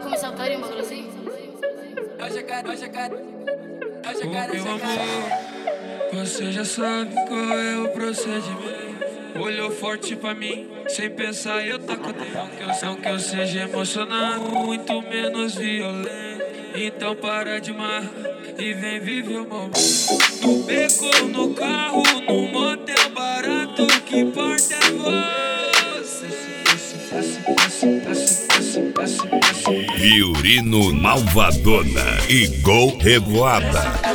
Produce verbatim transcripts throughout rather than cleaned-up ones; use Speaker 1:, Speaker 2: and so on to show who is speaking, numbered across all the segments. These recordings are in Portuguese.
Speaker 1: começar o carinho, bagulho assim?
Speaker 2: Hoje eu quero, hoje eu quero. Hoje eu quero,
Speaker 3: Meu
Speaker 2: hoje eu quero.
Speaker 3: amor, você já sabe qual é o procedimento. Olhou forte pra mim, sem pensar eu taco dentro. Não que eu, não que eu seja emocionado, muito menos violento. Então para de marra e vem viver o momento. No beco ou no carro, num motel barato, que importa é você.
Speaker 4: Viorino Malvadona e Gol Revoada.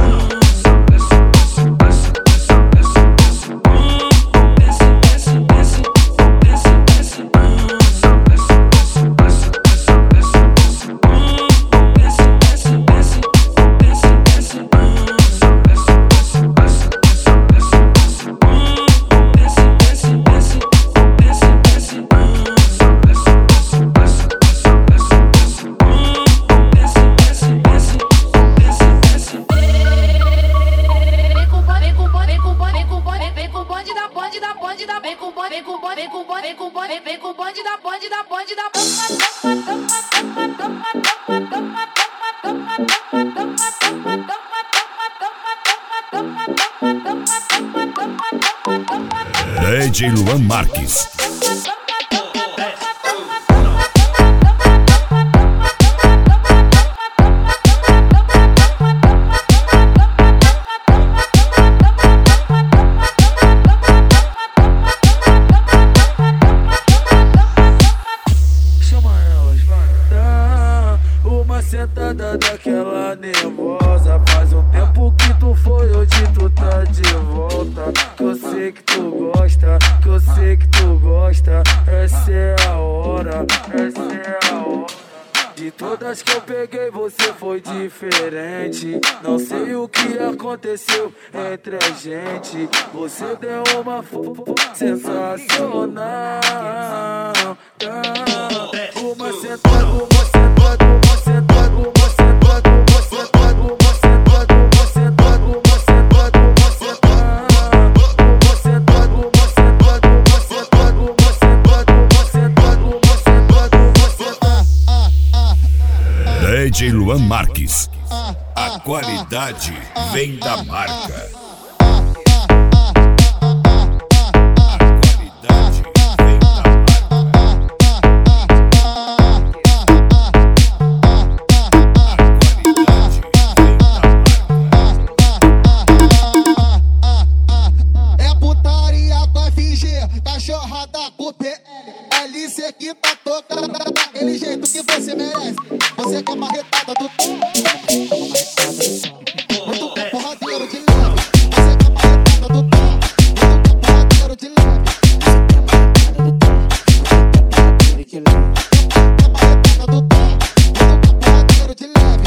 Speaker 4: D J Luan Marques.
Speaker 3: Chama elas, vai. Dá uma sentada daquela nervosa. Faz um tempo que tu foi, hoje tu tá de volta. Que eu sei que tu gosta, que eu sei que tu gosta. Essa é a hora, essa é a hora. De todas que eu peguei você foi diferente. Não sei o que aconteceu entre a gente. Você deu uma foto sensacional. Uma sentada, uma sentada, uma sentada, uma sentada, uma sentada, uma sentada, uma sentada, uma sentada, uma sentada, uma sentada, uma sentada, uma sentada, uma sentada, uma sentada, uma sentada, uma sentada.
Speaker 4: D J Luan Marques. A qualidade vem da marca.
Speaker 5: Cachorrada com P L, cê que tá tocando daquele jeito que você merece. Você que é marretada do tom, muito porradeiro de leve. Você que é marretada do tom, muito porradeiro de leve. Marretada do tom, muito porradeiro de leve.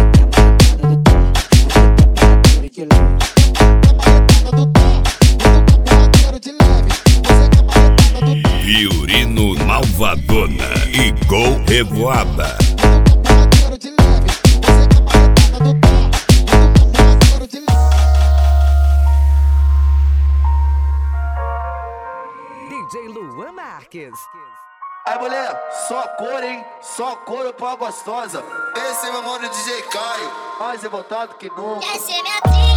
Speaker 5: Marretada do tom, muito porradeiro de leve.
Speaker 4: Viorino Malvadona e Gol Revoada.
Speaker 6: D J Luan Marques.
Speaker 7: Aí mulher, só cor, hein? Só couro pra gostosa. Esse é meu mano D J Caio, mais revoltado que nunca.
Speaker 1: Essa é minha trilha.